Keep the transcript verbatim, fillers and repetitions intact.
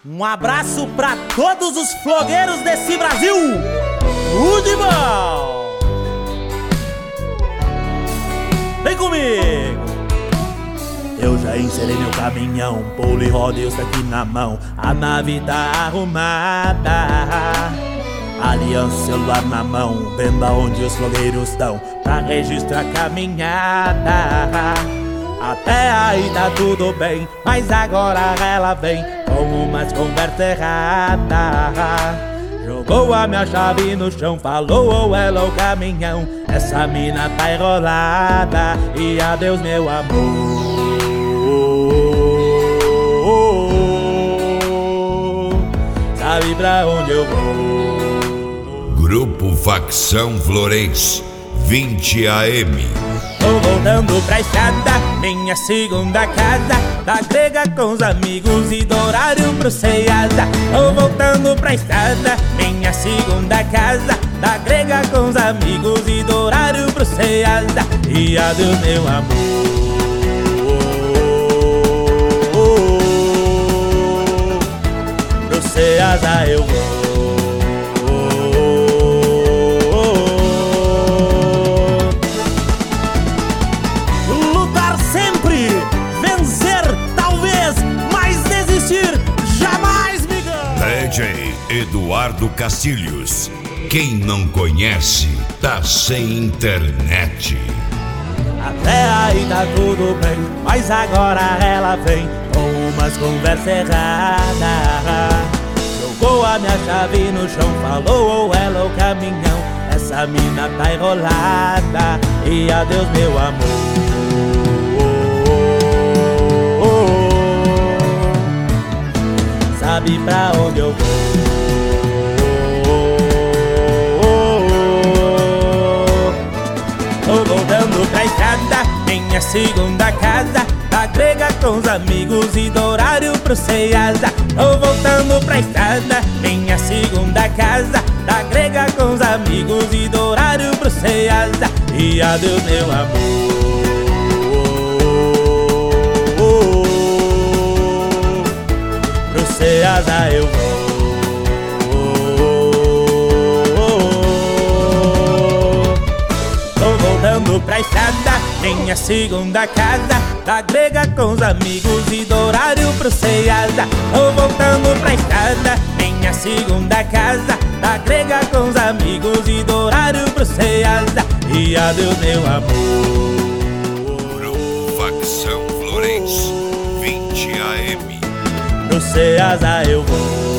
Um abraço pra todos os flogueiros desse Brasil. Tudo de bom. Vem comigo. Eu já encerei meu caminhão, pole roda e eu aqui na mão. A nave tá arrumada, aliança, celular na mão, vendo aonde os flogueiros estão pra registrar a caminhada. Até aí tá tudo bem, mas agora ela vem com umas conversas erradas. Jogou a minha chave no chão, falou oh hello caminhão, essa mina tá enrolada e adeus meu amor. Sabe pra onde eu vou? Grupo Facção Florence, vinte A M. Tô voltando pra estrada, minha segunda casa, da grega com os amigos e do horário pro Ceasa. Tô voltando pra estrada, minha segunda casa, da grega com os amigos e do horário pro Ceasa. E adeus meu amor. Pro Ceasa eu vou. D J Eduardo Castilhos. Quem não conhece, tá sem internet. Até aí tá tudo bem, mas agora ela vem com umas conversas erradas. Jogou a minha chave no chão, falou oh hello caminhão, essa mina tá enrolada e adeus meu amor. Sabe pra onde eu vou? Tô voltando pra estrada, minha segunda casa, da grega com os amigos e do horário pro Ceasa. Tô voltando pra estrada, minha segunda casa, da grega com os amigos e do horário pro Ceasa. E adeus meu amor. Ceasa eu vou. Tô voltando pra estrada, minha segunda casa, da grega com os amigos e do horário pro Ceasa. Tô voltando pra estrada, minha segunda casa, da grega com os amigos e do horário pro Ceasa. E adeus meu amor. Grupo Facção Florence, vinte A M. Pro Ceasa eu vou.